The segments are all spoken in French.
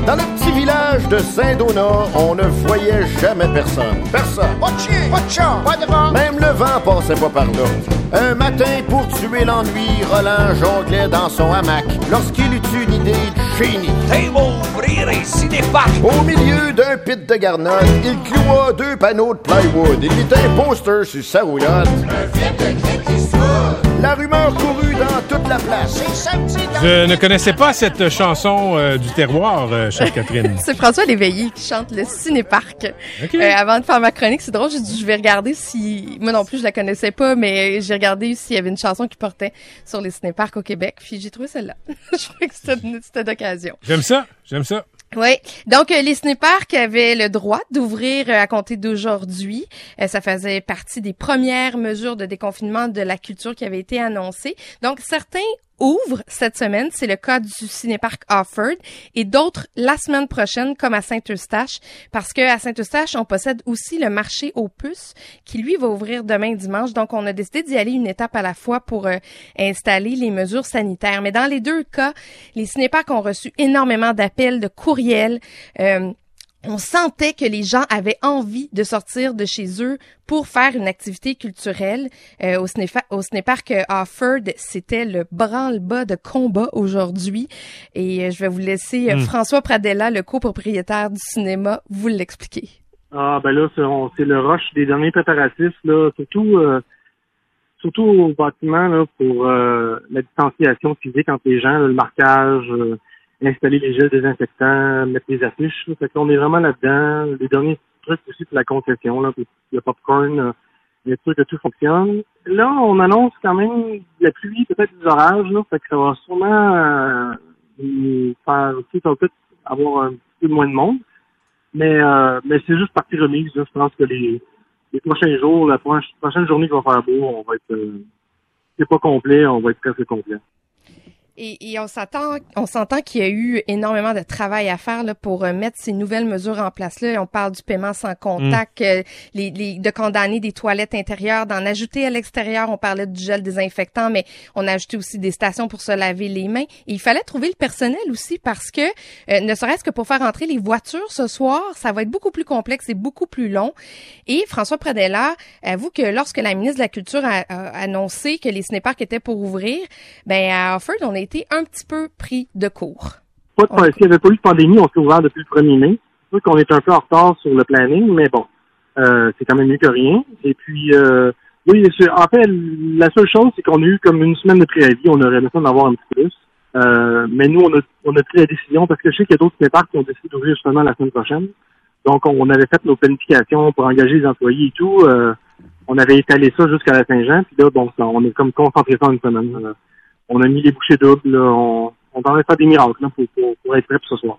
Dans le petit village de Saint-Donat, on ne voyait jamais personne. Personne. Pas de chien, pas de chat, pas de vent. Même le vent passait pas par là. Un matin, pour tuer l'ennui, Roland jonglait dans son hamac lorsqu'il eut une idée de génie. T'es ouvrir un cinéparc. Au milieu d'un pit de garnotte, il cloua 2 panneaux de plywood. Il mit un poster sur sa roulotte. Un film de Clint Eastwood. La rumeur courut dans toute la place. C'est samedi dans... Je ne connaissais pas cette chanson du terroir, chère Catherine. C'est François Léveillé qui chante le Cinéparc. Okay. Avant de faire ma chronique, c'est drôle, j'ai dit je vais regarder si... Moi non plus, je la connaissais pas, mais j'ai regardé s'il y avait une chanson qui portait sur les cinéparcs au Québec, puis j'ai trouvé celle-là. Je trouvais que c'était d'occasion. J'aime ça. Oui. Donc, les cinéparcs avaient le droit d'ouvrir à compter d'aujourd'hui. Ça faisait partie des premières mesures de déconfinement de la culture qui avaient été annoncées. Donc, certains ouvrent cette semaine, c'est le cas du cinéparc Offord, et d'autres la semaine prochaine, comme à Saint-Eustache, parce que à Saint-Eustache, on possède aussi le marché aux puces, qui lui va ouvrir demain dimanche. Donc, on a décidé d'y aller une étape à la fois pour installer les mesures sanitaires. Mais dans les deux cas, les cinéparcs ont reçu énormément d'appels, de courriels. On sentait que les gens avaient envie de sortir de chez eux pour faire une activité culturelle. Au cinéparc Offord, c'était le branle-bas de combat aujourd'hui. Et je vais vous laisser François Pradella, le copropriétaire du cinéma, vous l'expliquer. Ah, ben là, c'est le rush des derniers préparatifs, là, surtout au bâtiment, là, pour la distanciation physique entre les gens, là, le marquage, installer les gels désinfectants, mettre les affiches. Là. Fait qu'on est vraiment là-dedans. Les derniers trucs aussi pour la concession, là, puis le popcorn, les trucs que tout fonctionne. Là, on annonce quand même de la pluie, peut-être des orages, là. Fait que ça va sûrement faire aussi peut-être avoir un petit peu moins de monde. Mais c'est juste partie remise, là. Je pense que les prochains jours, la prochaine journée qui va faire beau, on va être c'est pas complet, on va être presque complet. Et on s'entend qu'il y a eu énormément de travail à faire là, pour mettre ces nouvelles mesures en place là. On parle du paiement sans contact, de condamner des toilettes intérieures, d'en ajouter à l'extérieur. On parlait du gel désinfectant, mais on a ajouté aussi des stations pour se laver les mains. Et il fallait trouver le personnel aussi parce que, ne serait-ce que pour faire entrer les voitures ce soir, ça va être beaucoup plus complexe et beaucoup plus long. Et François Pradella avoue que lorsque la ministre de la Culture a annoncé que les cinéparcs étaient pour ouvrir, ben à Offord, on a été un petit peu pris de court. S'il n'y avait pas eu de pandémie, on s'est ouvert depuis le 1er mai. C'est sûr qu'on est un peu en retard sur le planning, mais bon, c'est quand même mieux que rien. Et puis, oui, en fait, la seule chose, c'est qu'on a eu comme une semaine de préavis. On aurait besoin d'en avoir un petit peu plus. Mais nous, on a pris la décision parce que je sais qu'il y a d'autres cinéparcs qui ont décidé d'ouvrir justement la semaine prochaine. Donc, on avait fait nos planifications pour engager les employés et tout. On avait étalé ça jusqu'à la Saint-Jean. Puis là, bon, on est comme concentré ça en une semaine. On a mis les bouchées doubles. Là, on va faire des miracles là, pour être prêt pour ce soir.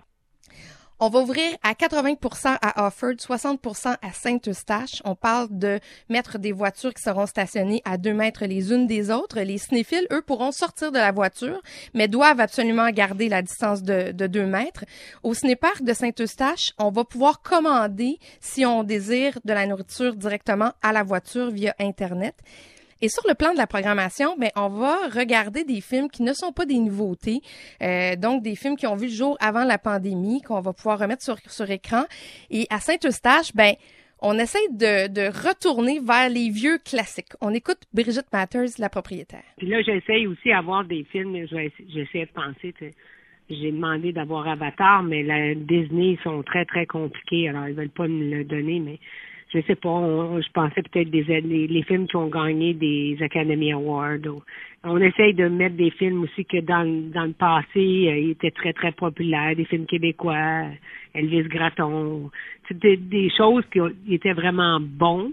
On va ouvrir à 80% à Offord, 60% à Saint-Eustache. On parle de mettre des voitures qui seront stationnées à 2 mètres les unes des autres. Les cinéphiles, eux, pourront sortir de la voiture, mais doivent absolument garder la distance de 2 mètres. Au cinéparc de Saint-Eustache, on va pouvoir commander, si on désire, de la nourriture directement à la voiture via Internet. Et sur le plan de la programmation, ben on va regarder des films qui ne sont pas des nouveautés, donc des films qui ont vu le jour avant la pandémie, qu'on va pouvoir remettre sur écran. Et à Saint-Eustache, ben on essaie de retourner vers les vieux classiques. On écoute Brigitte Matters, la propriétaire. Puis là, j'essaye aussi d'avoir des films, j'essaie de penser, j'ai demandé d'avoir Avatar, mais la Disney, ils sont très, très compliqués, alors ils veulent pas me le donner, mais je sais pas, je pensais peut-être les films qui ont gagné des Academy Awards. On essaye de mettre des films aussi que dans le passé, ils étaient très, très populaires, des films québécois, Elvis Gratton, des choses qui étaient vraiment bons.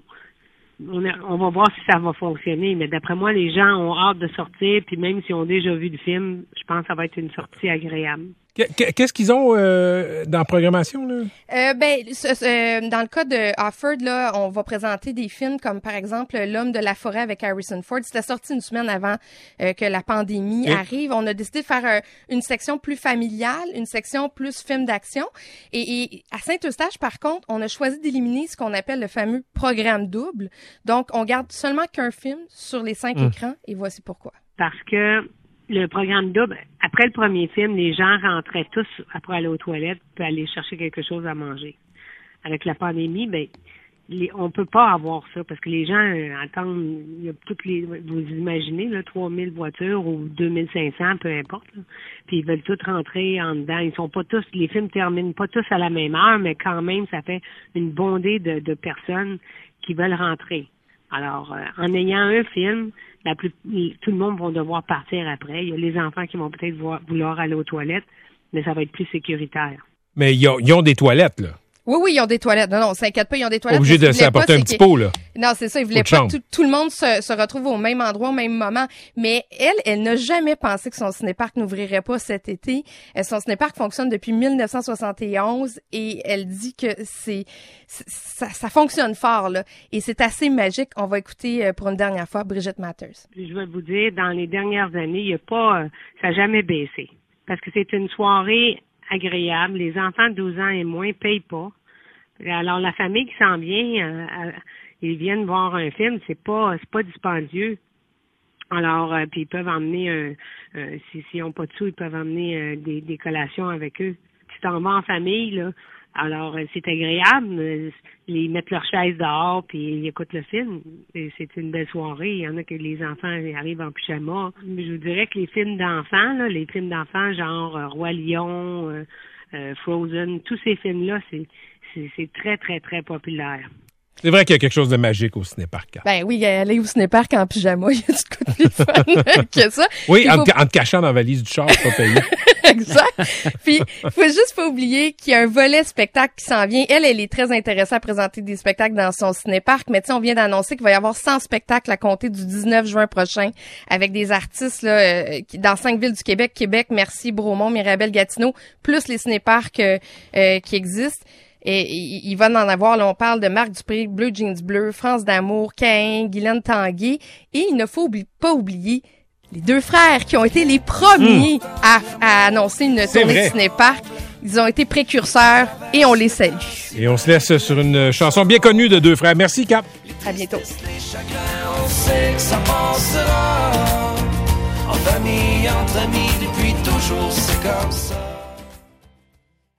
On va voir si ça va fonctionner, mais d'après moi, les gens ont hâte de sortir, puis même s'ils ont déjà vu le film, je pense que ça va être une sortie agréable. Qu'est-ce qu'ils ont dans la programmation, là? Dans le cas de Offord, là, on va présenter des films comme, par exemple, L'homme de la forêt avec Harrison Ford. C'était sorti une semaine avant que la pandémie arrive. On a décidé de faire une section plus familiale, une section plus film d'action. Et à Saint-Eustache, par contre, on a choisi d'éliminer ce qu'on appelle le fameux programme double. Donc, on garde seulement qu'un film sur les 5 écrans, et voici pourquoi. Parce que le programme double, après le premier film, les gens rentraient tous après aller aux toilettes puis aller chercher quelque chose à manger. Avec la pandémie, on peut pas avoir ça parce que les gens attendent, il y a vous imaginez, là, 3000 voitures ou 2500, peu importe, là, puis ils veulent tous rentrer en dedans. Ils sont pas tous, les films terminent pas tous à la même heure, mais quand même, ça fait une bondée de personnes qui veulent rentrer. Alors, en ayant un film, tout le monde va devoir partir après. Il y a les enfants qui vont peut-être vouloir aller aux toilettes, mais ça va être plus sécuritaire. Mais ils ont des toilettes, là. Oui, ils ont des toilettes. Non, s'inquiète pas, ils ont des toilettes. Obligé de s'apporter un petit pot, là. Non, c'est ça, ils voulaient pas que tout le monde se retrouve au même endroit, au même moment. Mais elle n'a jamais pensé que son cinéparc n'ouvrirait pas cet été. Son cinéparc fonctionne depuis 1971 et elle dit que ça fonctionne fort, là. Et c'est assez magique. On va écouter pour une dernière fois Bridget Matters. Je vais vous dire, dans les dernières années, ça n'a jamais baissé. Parce que c'est une soirée agréable. Les enfants de 12 ans et moins payent pas. Alors, la famille qui s'en vient, ils viennent voir un film, c'est pas dispendieux. Alors, puis ils peuvent emmener, s'ils n'ont pas de sous, ils peuvent emmener des collations avec eux. Tu t'en vas en famille, là. Alors, c'est agréable. Ils mettent leur chaise dehors puis ils écoutent le film. Et c'est une belle soirée. Il y en a que les enfants arrivent en pyjama. Mais je vous dirais que les films d'enfants, genre Roi Lion, Frozen, tous ces films-là, c'est très, très, très populaire. C'est vrai qu'il y a quelque chose de magique au cinéparc. Ben oui, aller au cinéparc en pyjama, il y a du coup de plus fun que ça. Oui, en te cachant dans la valise du char, pas payé. Exact. Puis, faut juste pas oublier qu'il y a un volet spectacle qui s'en vient. Elle est très intéressée à présenter des spectacles dans son cinéparc, mais tu sais, on vient d'annoncer qu'il va y avoir 100 spectacles à compter du 19 juin prochain avec des artistes là dans 5 villes du Québec, Merci, Bromont, Mirabel, Gatineau, plus les cinéparcs qui existent. Et il va en avoir, là, on parle de Marc Dupré, Bleu Jeans Bleu, France d'Amour, Caïn, Guylaine Tanguay. Et il ne faut pas oublier les deux frères qui ont été les premiers à annoncer une tournée de cinéparc. Ils ont été précurseurs et on les salue. Et on se laisse sur une chanson bien connue de deux frères. Merci, Cap. À bientôt. Les chagrins, on sait que ça passera. En famille, entre amis, depuis toujours, c'est comme ça.